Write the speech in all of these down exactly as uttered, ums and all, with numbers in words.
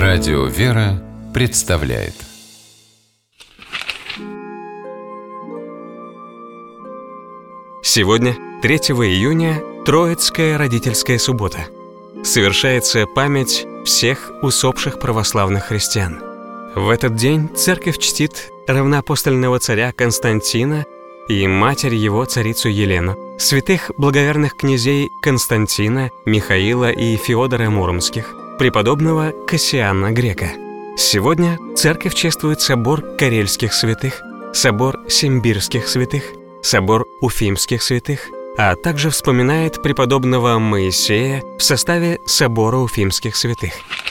Радио «Вера» представляет. Сегодня, третьего июня, Троицкая родительская суббота. Совершается память всех усопших православных христиан. В этот день церковь чтит равноапостольного царя Константина и матерь его, царицу Елену, святых благоверных князей Константина, Михаила и Феодора Муромских, преподобного Кассиана Грека. Сегодня церковь чествует собор Карельских святых, собор Симбирских святых, собор Уфимских святых, а также вспоминает преподобного Моисея в составе собора Уфимских святых.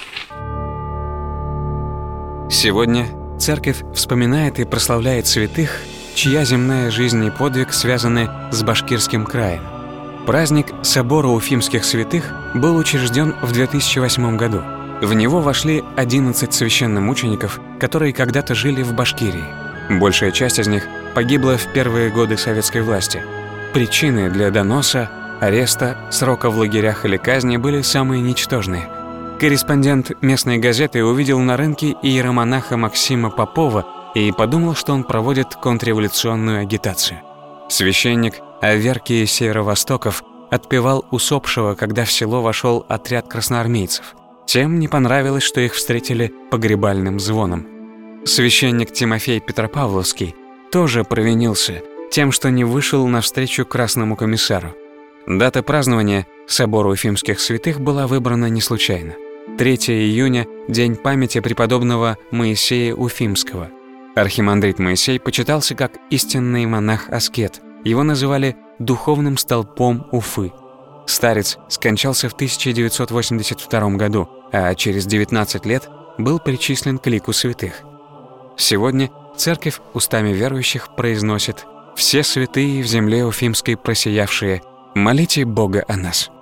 Сегодня церковь вспоминает и прославляет святых, чья земная жизнь и подвиг связаны с Башкирским краем. Праздник собора Уфимских святых был учрежден в две тысячи восьмом году. В него вошли одиннадцать священномучеников, которые когда-то жили в Башкирии. Большая часть из них погибла в первые годы советской власти. Причины для доноса, ареста, срока в лагерях или казни были самые ничтожные. Корреспондент местной газеты увидел на рынке иеромонаха Максима Попова и подумал, что он проводит контрреволюционную агитацию. Священник Аверкий Северо-Востоков отпевал усопшего, когда в село вошел отряд красноармейцев. Тем не понравилось, что их встретили погребальным звоном. Священник Тимофей Петропавловский тоже провинился тем, что не вышел навстречу красному комиссару. Дата празднования собора Уфимских святых была выбрана не случайно. третьего июня – день памяти преподобного Моисея Уфимского. Архимандрит Моисей почитался как истинный монах-аскет. Его называли «духовным столпом Уфы». Старец скончался в тысяча девятьсот восемьдесят втором году, а через девятнадцать лет был причислен к лику святых. Сегодня церковь устами верующих произносит: «Все святые в земле Уфимской просиявшие, молите Бога о нас».